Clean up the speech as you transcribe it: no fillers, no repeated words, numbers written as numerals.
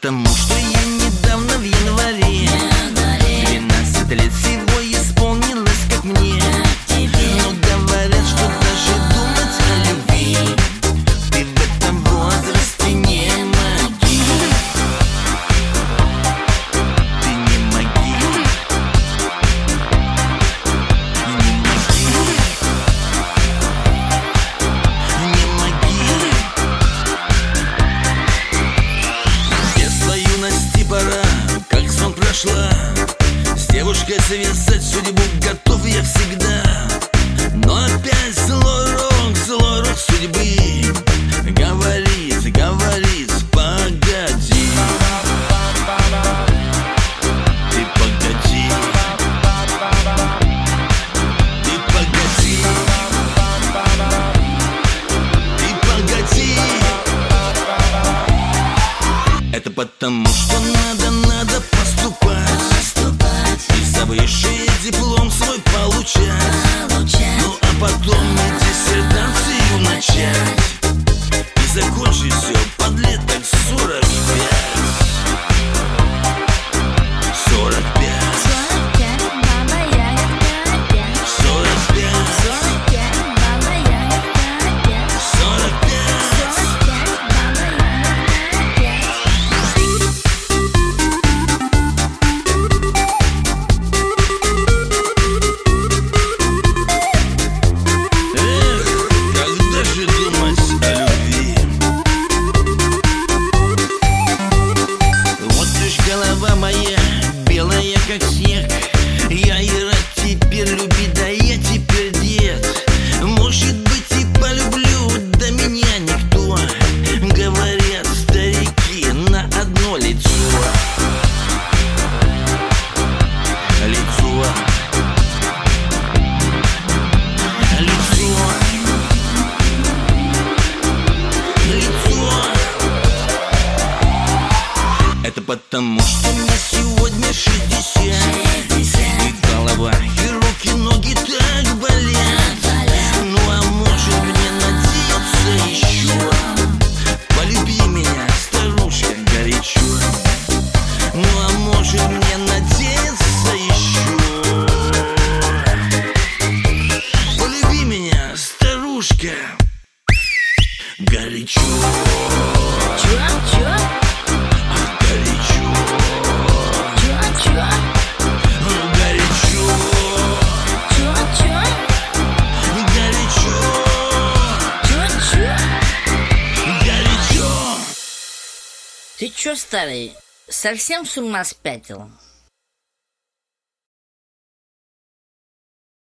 потому что я недавно в январе 12 лет всего исполнилось, как мне. Но говорят, что даже думать о любви ты в этом возрасте не моги. Ты не моги. Не моги. Не моги. Я юности пора, как сон прошла. С девушкой завязать судьбу готов я всегда. Но опять злой рок судьбы говорит, говорит, погоди. Ты погоди. Ты погоди. Ты погоди. Это потому, что надо поступать и за высший диплом свой получать. Ну а потом и диссертацию начать и закончить все под лет так 45. 45. 45. 45. Голова моя белая, как снег. Я и рад теперь любить, да я теперь дед. Может быть и полюблю, да меня никто. Говорят старики на одно лицо. Лицо. Лицо. Лицо. Это потому, что мне сегодня 60. И голова, и руки, ноги так болят. Ну а может мне надеяться еще? Полюби меня, старушка, горячо. Ну а может мне надеяться еще? Полюби меня, старушка, горячо. Чё? Горячо. Ты чё, старый, совсем с ума спятил?